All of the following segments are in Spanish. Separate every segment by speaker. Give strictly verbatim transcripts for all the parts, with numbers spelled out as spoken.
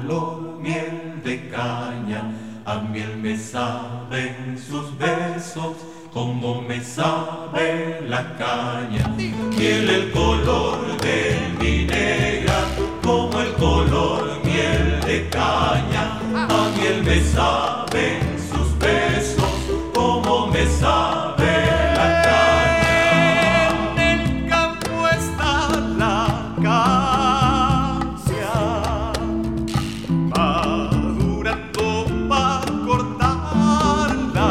Speaker 1: color miel de caña. A miel me saben sus besos, como me sabe la caña. Miel el color de mi negra, como el color miel de caña. A miel me saben sus besos, como me sabe la caña.
Speaker 2: En el campo está la acacia, madurando pa' cortarla.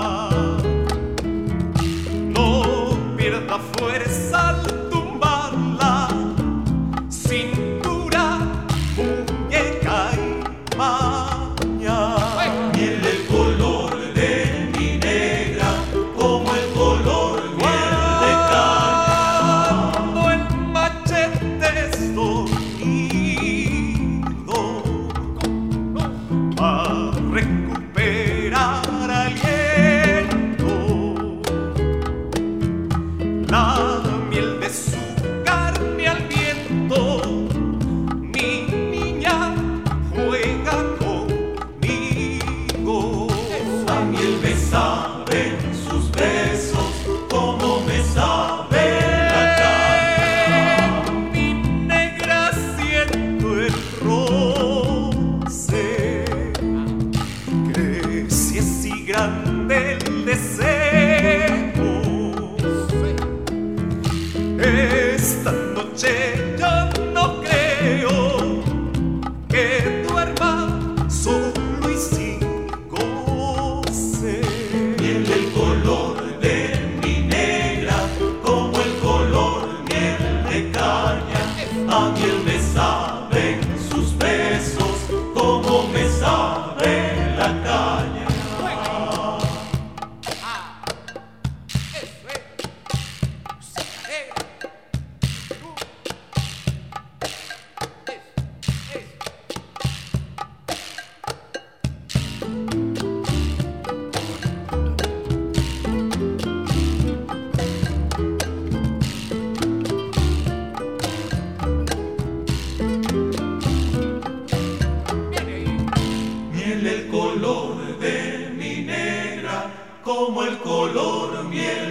Speaker 2: No pierda fuerza al tumbarla, cintura, muñeca y maña.
Speaker 1: Miel el color de mi negra, como el color miel de caña.
Speaker 2: Cuando el machete es dolido, a recuperar aliento, la miel de su carne al viento, mi niña juega conmigo.
Speaker 1: A miel me saben sus besos, como me sabe la caña.
Speaker 2: Mi negra siento el roce, crece así grande el deseo. Esta noche yo no creo que duerma solo y sin goce.
Speaker 1: Miel el color de mi negra, como el color miel de caña. A miel me saben sus besos, como me sabe la caña. Miel el color de mi negra, como el color miel